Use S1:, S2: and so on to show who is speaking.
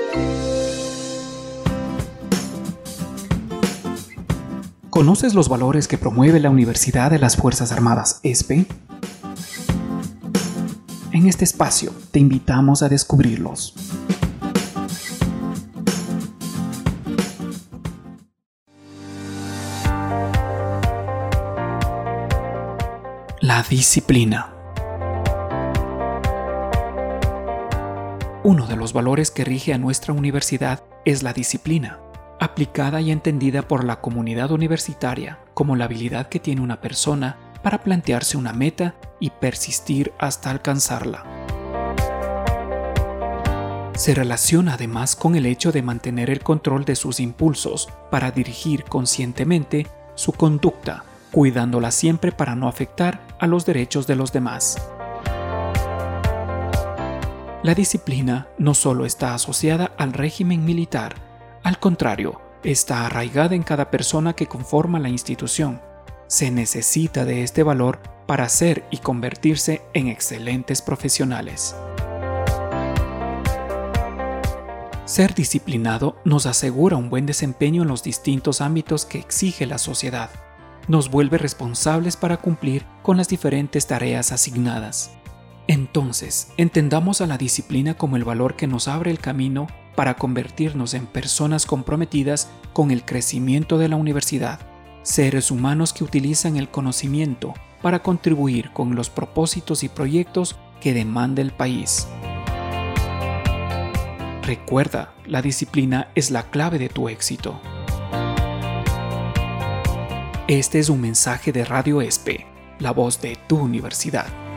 S1: ¿Conoces los valores que promueve la Universidad de las Fuerzas Armadas ESPE? En este espacio te invitamos a descubrirlos. La disciplina. Uno de los valores que rige a nuestra universidad es la disciplina, aplicada y entendida por la comunidad universitaria como la habilidad que tiene una persona para plantearse una meta y persistir hasta alcanzarla. Se relaciona además con el hecho de mantener el control de sus impulsos para dirigir conscientemente su conducta, cuidándola siempre para no afectar a los derechos de los demás. La disciplina no solo está asociada al régimen militar, al contrario, está arraigada en cada persona que conforma la institución. Se necesita de este valor para ser y convertirse en excelentes profesionales. Ser disciplinado nos asegura un buen desempeño en los distintos ámbitos que exige la sociedad. Nos vuelve responsables para cumplir con las diferentes tareas asignadas. Entonces, entendamos a la disciplina como el valor que nos abre el camino para convertirnos en personas comprometidas con el crecimiento de la universidad, seres humanos que utilizan el conocimiento para contribuir con los propósitos y proyectos que demanda el país. Recuerda, la disciplina es la clave de tu éxito. Este es un mensaje de Radio ESPE, la voz de tu universidad.